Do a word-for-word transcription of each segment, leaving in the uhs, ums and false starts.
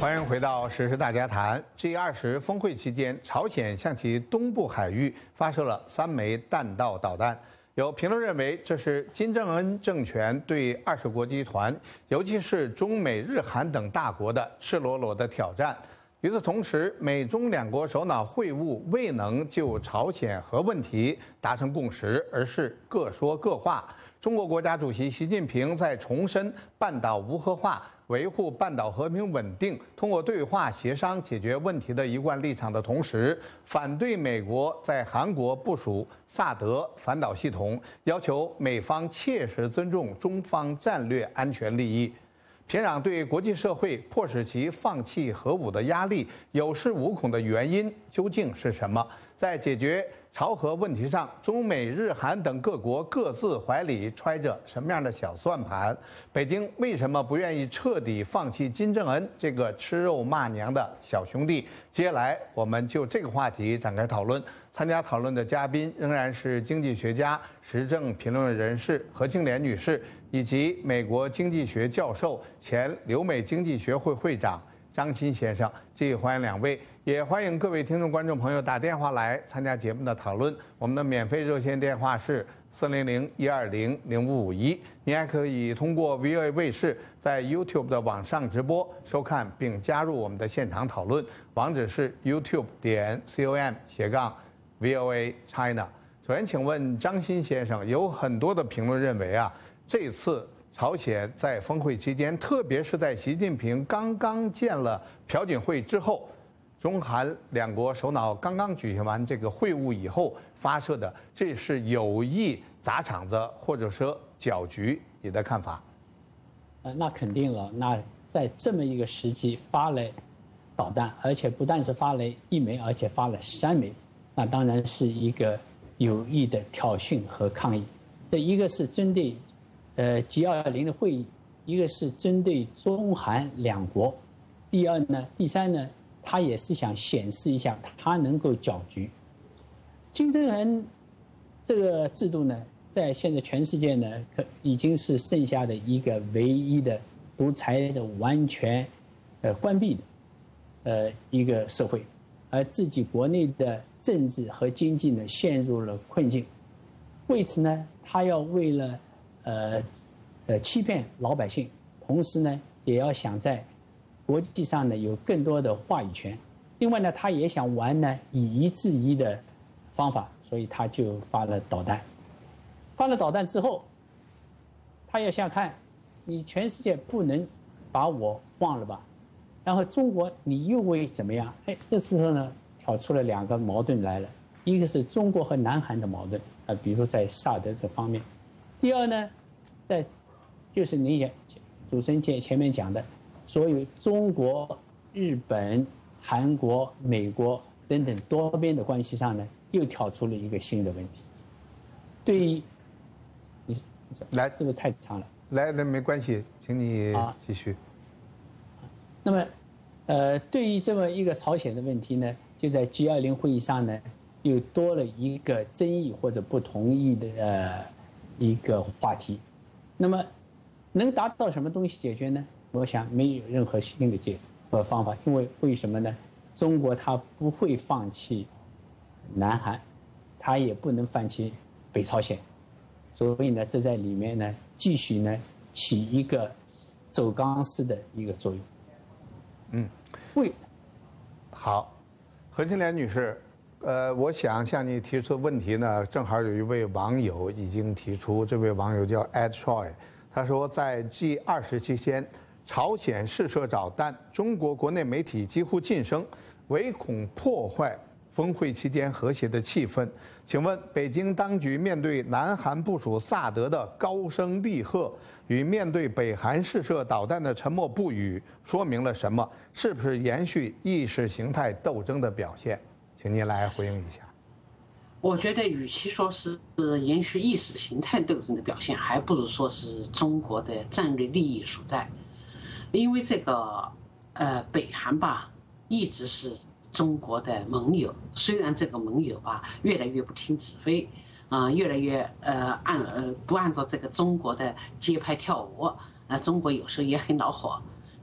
欢迎回到《时事大家谈》。G 二十峰会期间，朝鲜向其东部海域发射了三枚弹道导弹。有评论认为，这是金正恩政权对二十国集团，尤其是中美日韩等大国的赤裸裸的挑战。与此同时，美中两国首脑会晤未能就朝鲜核问题达成共识，而是各说各话。中国国家主席习近平在重申半岛无核化、维护半岛和平稳定，通过对话协商解决问题的一贯立场的同时，反对美国在韩国部署萨德反导系统，要求美方切实尊重中方战略安全利益。平壤对国际社会迫使其放弃核武的压力有恃无恐的原因究竟是什么？在解决朝核问题上，中美日韩等各国各自怀里揣着什么样的小算盘？北京为什么不愿意彻底放弃金正恩这个吃肉骂娘的小兄弟？接下来我们就这个话题展开讨论。参加讨论的嘉宾仍然是经济学家、时政评论人士何庆莲女士，以及美国经济学教授、前留美经济学会会长张欣先生。继续欢迎两位，也欢迎各位听众观众朋友打电话来参加节目的讨论。我们的免费热线电话是四零零一二零零五五一，您还可以通过 V O A 卫视在 YouTube 的网上直播收看并加入我们的现场讨论，网址是 YouTube 点 com 斜杠 V O A China。首先，请问张欣先生，有很多的评论认为啊，这次朝鲜在峰会期间，特别是在习近平刚刚建了朴槿惠之后，中韩两国首脑刚刚举行完这个会晤以后发射的，这是有意砸场子或者说搅局，你的看法？ 呃，那肯定了。那在这么一个时期发了导弹，而且不但是发了一枚，而且发了三枚，那当然是一个有意的挑衅和抗议。这一个是针对呃 G 二十的会议，一个是针对中韩两国。第二呢，第三呢，他也是想显示一下他能够搅局。金正恩这个制度呢，在现在全世界呢，可已经是剩下的一个唯一的独裁的完全呃关闭的呃一个社会，而自己国内的政治和经济呢陷入了困境。为此呢，他要为了呃呃欺骗老百姓，同时呢，也要想在国际上呢有更多的话语权。另外呢，他也想玩呢以夷制夷的方法，所以他就发了导弹。发了导弹之后，他要想看，你全世界不能把我忘了吧？然后中国你又会怎么样？哎，这时候呢挑出了两个矛盾来了，一个是中国和南韩的矛盾，啊，比如说在萨德这方面。第二呢，在就是您也主持人前前面讲的，所有中国、日本、韩国、美国等等多边的关系上呢，又挑出了一个新的问题。对于你来， 是不是太长了？ 来，那没关系，请你继续。 那么，呃，对于这么一个朝鲜的问题呢，就在 G 二十 会议上呢，又多了一个争议或者不同意的呃一个话题。那么，能达到什么东西解决呢？我想没有任何新的解呃方法，因为为什么呢？中国它不会放弃南韩，它也不能放弃北朝鲜，所以呢，这在里面呢继续呢起一个走钢丝的一个作用。 嗯， 为好，何庆莲女士，呃，我想向你提出的问题呢，正好有一位网友已经提出，这位网友叫 Ed Choi， 他说在 G 二十期间，朝鲜试射导弹，中国国内媒体几乎噤声，唯恐破坏峰会期间和谐的气氛。请问北京当局面对南韩部署萨德的高声厉喝，与面对北韩试射导弹的沉默不语，说明了什么？是不是延续意识形态斗争的表现？请您来回应一下。 我觉得，与其说是延续意识形态斗争的表现，还不如说是中国的战略利益所在。因为这个，呃，北韩吧，一直是中国的盟友，虽然这个盟友吧越来越不听指挥，啊、呃，越来越呃按呃不按照这个中国的节拍跳舞，啊、呃，中国有时候也很恼火，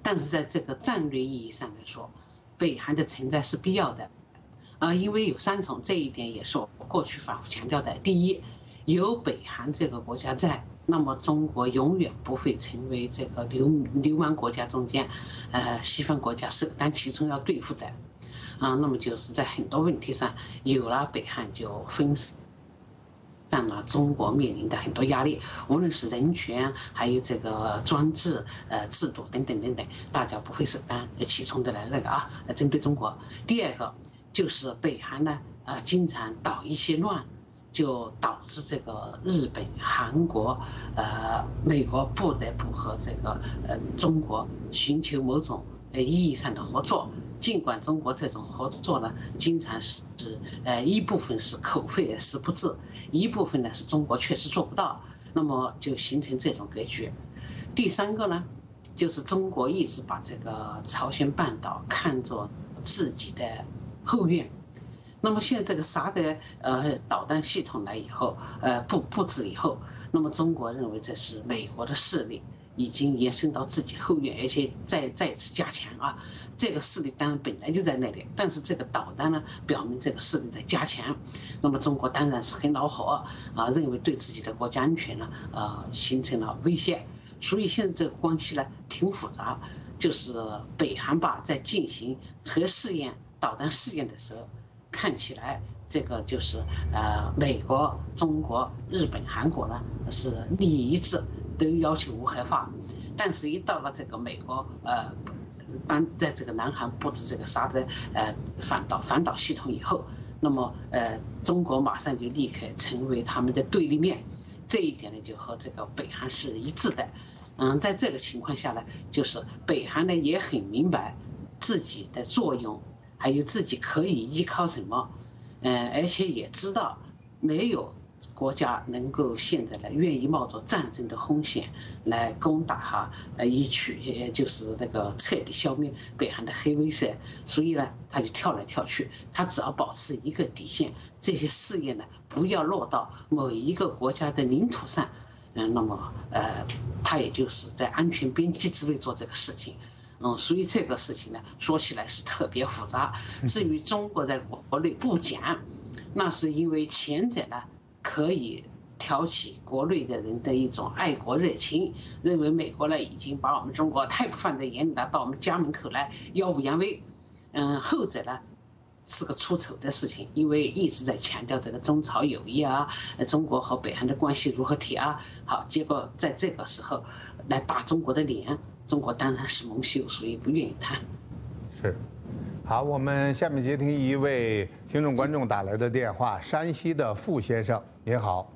但是在这个战略意义上来说，北韩的存在是必要的，啊，因为有三重，这一点也是我过去反复强调的。第一，有北韩这个国家在，那么中国永远不会成为这个流流氓国家中间，呃，西方国家首当其冲要对付的，啊，那么就是在很多问题上有了北韩就分散了中国面临的很多压力，无论是人权，还有这个专制呃制度等等等等，大家不会首当其冲的来那个啊，针对中国。第二个就是北韩呢，呃，经常捣一些乱。就导致这个日本、韩国、呃美国不得不和这个呃中国寻求某种呃意义上的合作。尽管中国这种合作呢，经常是呃一部分是口惠实不至，一部分呢是中国确实做不到，那么就形成这种格局。第三个呢，就是中国一直把这个朝鲜半岛看作自己的后院。那么现在这个萨德呃导弹系统来以后，呃布布置以后，那么中国认为这是美国的势力已经延伸到自己后院，而且再再次加强啊。这个势力当然本来就在那里，但是这个导弹呢，表明这个势力在加强。那么中国当然是很恼火啊，认为对自己的国家安全呢，呃形成了威胁。所以现在这个关系呢挺复杂，就是北韩吧在进行核试验、导弹试验的时候。看起来这个就是呃，美国、中国、日本、韩国呢是利益一致，都要求无核化，但是一到了这个美国呃，帮在这个南韩布置这个沙的呃反导反导系统以后，那么呃，中国马上就立刻成为他们的对立面，这一点呢就和这个北韩是一致的。嗯，在这个情况下呢，就是北韩呢也很明白自己的作用。还有自己可以依靠什么，呃，而且也知道没有国家能够现在呢愿意冒着战争的风险来攻打哈，呃，以取就是那个彻底消灭北韩的黑威慑，所以呢，他就跳来跳去，他只要保持一个底线，这些试验呢不要落到某一个国家的领土上，嗯、呃，那么呃，他也就是在安全边际之内做这个事情。嗯，所以这个事情呢，说起来是特别复杂。至于中国在国内不讲，那是因为前者呢可以挑起国内的人的一种爱国热情，认为美国呢已经把我们中国太不放在眼里了，到我们家门口来耀武扬威。嗯，后者呢是个出丑的事情，因为一直在强调这个中朝友谊啊，中国和北韩的关系如何铁啊，好，结果在这个时候来打中国的脸。中国当然是蒙羞，所以不愿意谈。 是，好，我们下面接听一位听众观众打来的电话，山西的傅先生，您好。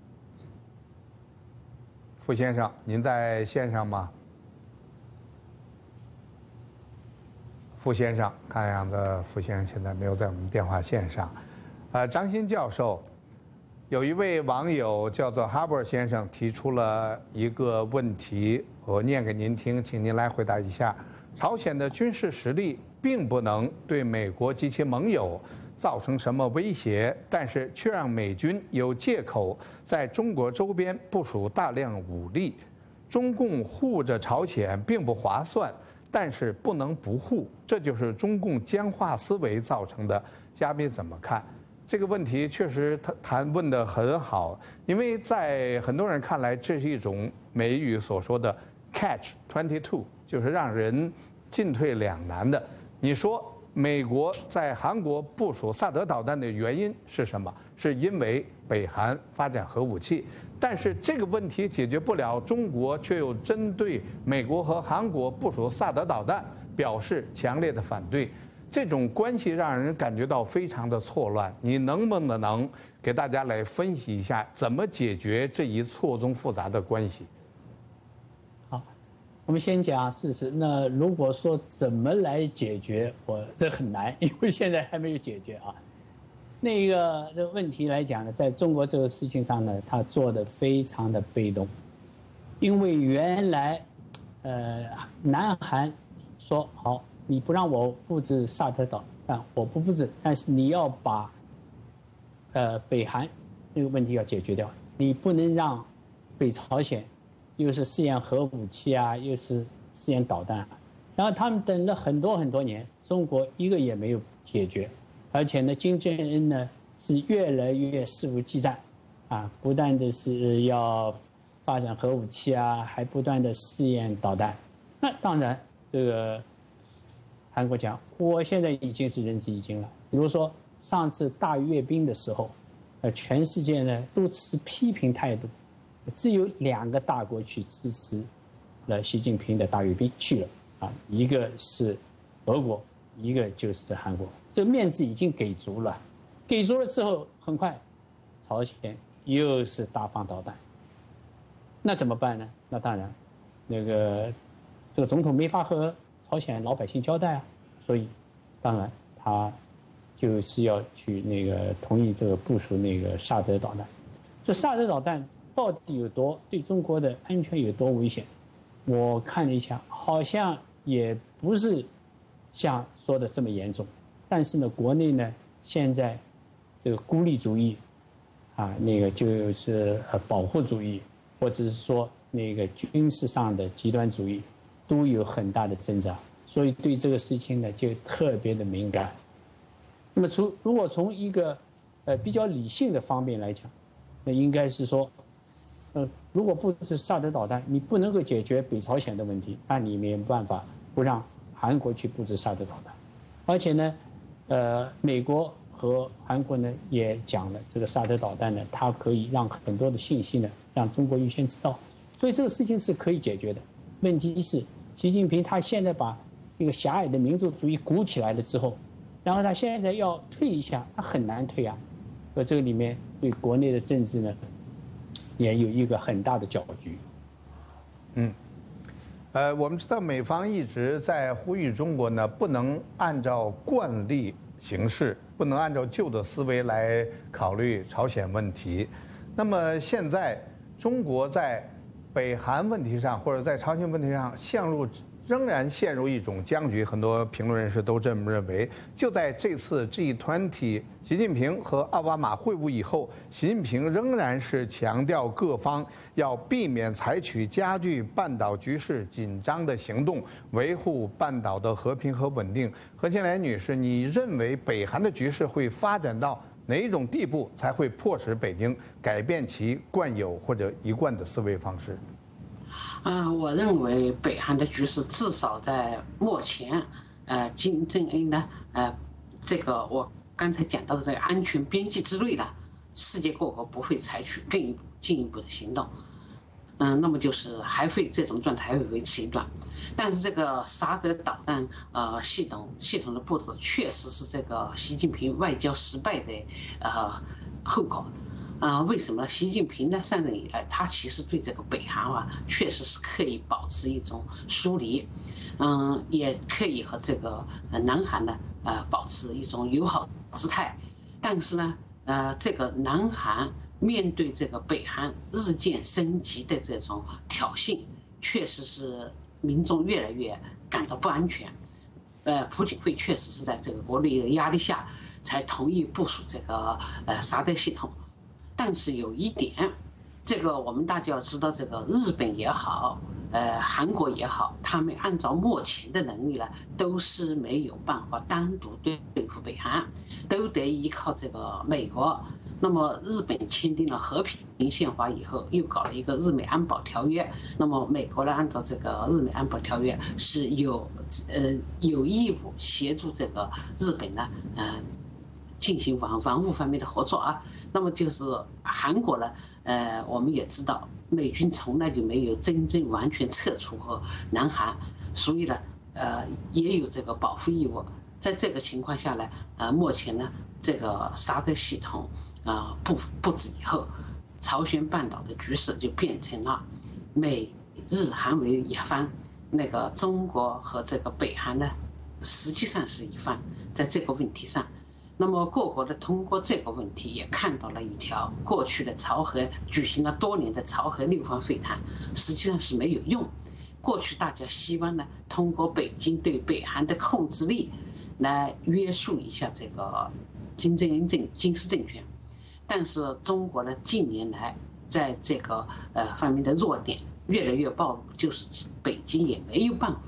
傅先生，您在线上吗？傅先生，看样子傅先生现在没有在我们电话线上。呃，张欣教授，有一位网友叫做哈伯先生提出了一个问题。我念给您听，请您来回答一下：朝鲜的军事实力并不能对美国及其盟友造成什么威胁，但是却让美军有借口在中国周边部署大量武力。中共护着朝鲜并不划算，但是不能不护，这就是中共僵化思维造成的。嘉宾怎么看？这个问题确实他谈问得很好，因为在很多人看来，这是一种美语所说的 catch twenty two， 就是让人进退两难的。你说美国在韩国部署萨德导弹的原因是什么？是因为北韩发展核武器，但是这个问题解决不了，中国却又针对美国和韩国部署萨德导弹表示强烈的反对。这种关系让人感觉到非常的错乱，你能不能给大家来分析一下，怎么解决这一错综复杂的关系？ 好，我们先讲事实。那如果说怎么来解决，我这很难，因为现在还没有解决啊。那个这个问题来讲呢，在中国这个事情上呢，他做的非常的被动，因为原来，呃，南韩说好。你不让我布置萨德导弹，我不布置，但是你要把，呃，北韩那个问题要解决掉，你不能让北朝鲜又是试验核武器啊，又是试验导弹， 然后他们等了很多很多年，中国一个也没有解决，而且呢，金正恩呢是越来越肆无忌惮，啊，不但的是要发展核武器啊，还不断的试验导弹。那当然，这个韩国讲，我现在已经是仁至义尽了。比如说上次大阅兵的时候，呃，全世界呢都持批评态度，只有两个大国去支持了习近平的大阅兵去了。啊，一个是俄国，一个就是韩国，这个面子已经给足了，给足了之后，很快，朝鲜又是大放导弹，那怎么办呢？那当然，那个这个总统没法和朝鲜老百姓交代啊，所以，当然他就是要去那个同意这个部署那个萨德导弹，这萨德导弹到底有多对中国的安全有多危险？我看了一下，好像也不是像说的这么严重，但是呢，国内呢现在这个孤立主义，啊，那个就是呃保护主义，或者是说那个军事上的极端主义，都有很大的增长，所以对这个事情呢就特别的敏感。那么从如果从一个呃比较理性的方面来讲，那应该是说。呃，如果布置萨德导弹，你不能够解决北朝鲜的问题，那你没有办法不让韩国去布置萨德导弹。而且呢，呃，美国和韩国呢也讲了，这个萨德导弹呢，它可以让很多的信息呢让中国预先知道，所以这个事情是可以解决的。问题是，习近平他现在把一个狭隘的民族主义鼓起来了之后，然后他现在要退一下，他很难退啊。而这个里面对国内的政治呢，也有一个很大的搅局。 嗯，呃，我们知道美方一直在呼吁中国呢，不能按照惯例行事，不能按照旧的思维来考虑朝鲜问题。那么现在中国在北韩问题上，或者在朝鲜问题上陷入仍然陷入一种僵局，很多评论人士都这么认为。就在这次 G 二十，习近平和奥巴马会晤以后，习近平仍然是强调各方要避免采取加剧半岛局势紧张的行动，维护半岛的和平和稳定。何庆莲女士，你认为北韩的局势会发展到哪一种地步才会迫使北京改变其惯有或者一贯的思维方式？ 啊，我认为北韩的局势至少在目前，呃，金正恩呢，呃，这个我刚才讲到的这个安全边际之内呢，世界各国不会采取更一步进一步的行动，嗯，那么就是还会这种状态还会维持一段，但是这个萨德导弹呃系统系统的布置确实是这个习近平外交失败的呃后果。啊、呃，为什么呢？习近平呢上任以来，他其实对这个北韩啊，确实是刻意保持一种疏离，嗯，也刻意和这个呃南韩呢，呃，保持一种友好姿态。但是呢，呃，这个南韩面对这个北韩日渐升级的这种挑衅，确实是民众越来越感到不安全。呃，朴槿惠确实是在这个国内的压力下，才同意部署这个呃萨德系统。但是有一点，这个我们大家要知道，这个日本也好，呃，韩国也好，他们按照目前的能力呢，都是没有办法单独对付北韩，都得依靠这个美国。那么日本签订了和平宪法以后，又搞了一个日美安保条约。那么美国呢，按照这个日美安保条约是有呃有义务协助这个日本呢，嗯、呃。进行防防务方面的合作啊，那么就是韩国呢，呃，我们也知道，美军从来就没有真正完全撤出和南韩，所以呢，呃，也有这个保护义务。在这个情况下呢，呃，目前呢，这个萨德系统啊、呃、布布置以后，朝鲜半岛的局势就变成了美日韩为一方，那个中国和这个北韩呢，实际上是一方，在这个问题上。那么各国的通过这个问题也看到了一条过去的朝核举行了多年的朝核六方会谈，实际上是没有用。过去大家希望呢，通过北京对北韩的控制力来约束一下这个金正恩政金氏政权，但是中国呢近年来在这个呃方面的弱点越来越暴露，就是北京也没有办法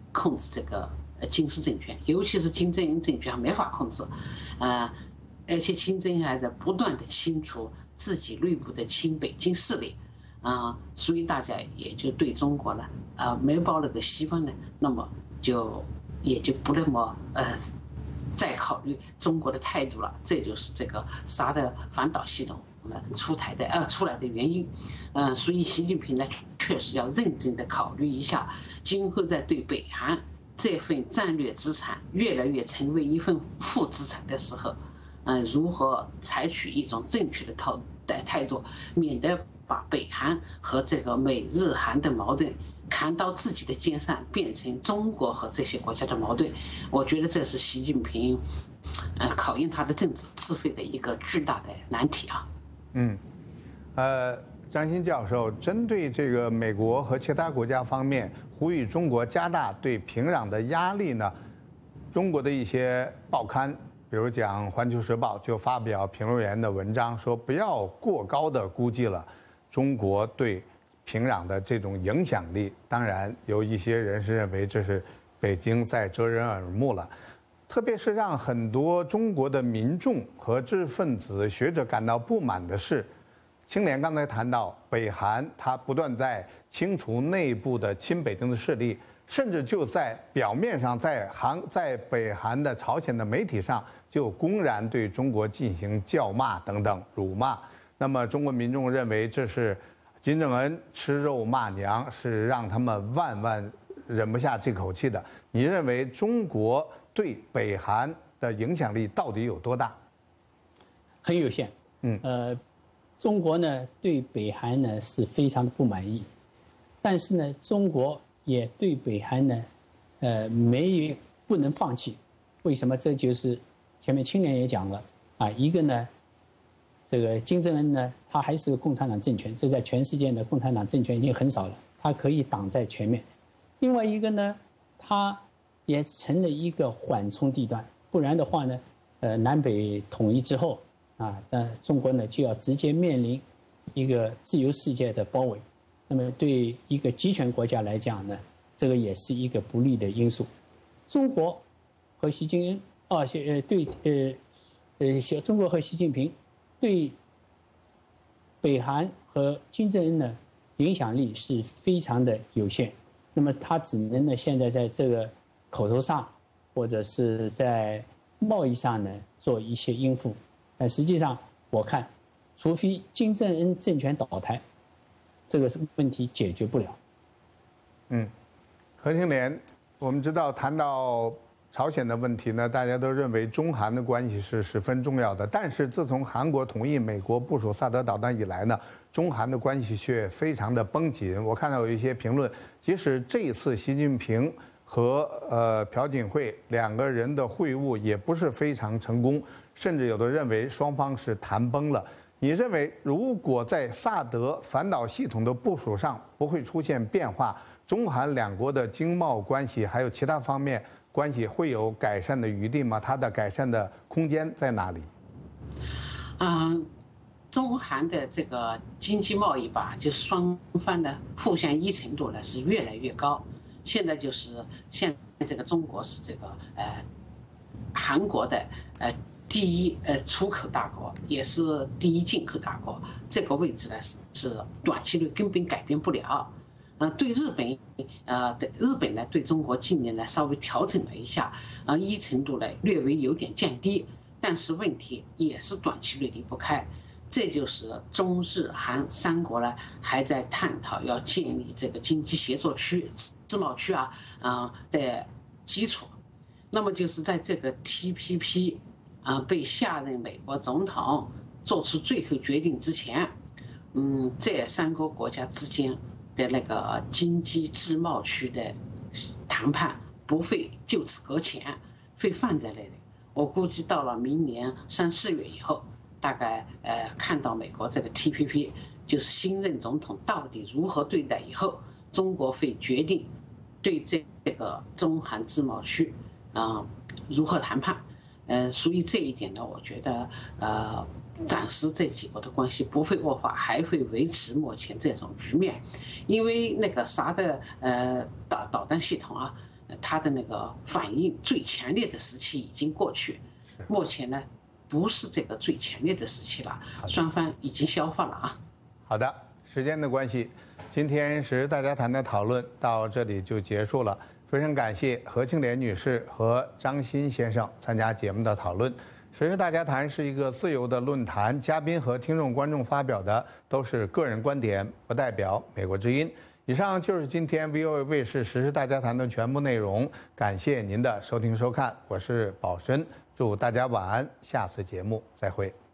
控制这个呃金氏政权，尤其是金正恩政权还没法控制，呃，而且金正恩还在不断的清除自己内部的亲北京势力，啊、呃，所以大家也就对中国呢，啊、呃，没抱那个希望呢，那么就也就不那么呃。再考虑中国的态度了，这就是这个沙特反导系统呢出台的呃出来的原因，嗯、呃，所以习近平呢确实要认真的考虑一下，今后在对北韩这份战略资产越来越成为一份负资产的时候，嗯、呃，如何采取一种正确的套的态度，免得把北韩和这个美日韩的矛盾扛到自己的肩上，变成中国和这些国家的矛盾。我觉得这是习近平，呃，考验他的政治智慧的一个巨大的难题啊。 嗯，呃，张欣教授针对这个美国和其他国家方面呼吁中国加大对平壤的压力呢，中国的一些报刊，比如讲《环球时报》就发表评论员的文章，说不要过高的估计了中国对平壤的这种影响力。当然，有一些人士认为这是北京在遮人耳目了，特别是让很多中国的民众和知识分子、学者感到不满的是，青年刚才谈到北韩，它不断在清除内部的亲北京的势力，甚至就在表面上，在韩在北韩的朝鲜的媒体上，就公然对中国进行叫骂等等辱骂。那么中国民众认为这是金正恩吃肉骂娘，是让他们万万忍不下这口气的。你认为中国对北韩的影响力到底有多大？ 很有限。嗯，呃，中国呢对北韩呢是非常的不满意，但是呢，中国也对北韩呢，呃，没有不能放弃。为什么？这就是前面青年也讲了啊，一个呢。这个金正恩呢，他还是个共产党政权，这在全世界的共产党政权已经很少了，他可以挡在前面。另外一个呢，他也成了一个缓冲地段，不然的话呢，呃，南北统一之后啊，那中国呢就要直接面临一个自由世界的包围。那么对一个集权国家来讲呢，这个也是一个不利的因素。中国和习近平，啊，呃，对，呃，呃，小中国和习近平。对北韩和金正恩呢，影响力是非常的有限。那么他只能呢，现在在这个口头上，或者是在贸易上呢，做一些应付。但实际上，我看，除非金正恩政权倒台，这个问题解决不了。 嗯，何庆莲，我们知道谈到朝鲜的问题呢，大家都认为中韩的关系是十分重要的。但是自从韩国同意美国部署萨德导弹以来呢，中韩的关系却非常的绷紧。我看到有一些评论，即使这一次习近平和呃朴槿惠两个人的会晤也不是非常成功，甚至有的认为双方是谈崩了。你认为如果在萨德反导系统的部署上不会出现变化，中韩两国的经贸关系还有其他方面关系会有改善的余地吗？它的改善的空间在哪里？ 嗯，中韩的这个经济贸易吧，就双方的互相依存度呢是越来越高。现在就是现在这个中国是这个呃韩国的呃第一呃出口大国，也是第一进口大国，这个位置呢是短期内根本改变不了。呃，对日本，呃，的日本呢，对中国近年呢稍微调整了一下，呃，依存度呢略微有点降低，但是问题也是短期内离不开，这就是中日韩三国呢还在探讨要建立这个经济协作区、自贸区啊，啊、呃、的基础。那么就是在这个 T P P 啊、呃、被下任美国总统做出最后决定之前，嗯，这三个国家之间的那个经济自贸区的谈判不会就此搁浅，会放在那里。我估计到了明年三四月以后，大概呃看到美国这个 T P P 就是新任总统到底如何对待以后，中国会决定对这个中韩自贸区啊、呃、如何谈判。呃，所以这一点呢，我觉得呃。暂时这几国的关系不会恶化，还会维持目前这种局面，因为那个啥的呃导导弹系统啊， 它的那个反应最强烈的时期已经过去，目前呢不是这个最强烈的时期了，双方已经消化了啊。 好的，时间的关系，今天时事大家谈的讨论到这里就结束了。非常感谢何庆莲女士和张欣先生参加节目的讨论。时事大家谈是一个自由的论坛，嘉宾和听众观众发表的都是个人观点，不代表美国之音。以上就是今天 V O A 卫视时事大家谈的全部内容，感谢您的收听收看，我是宝申，祝大家晚安，下次节目再会。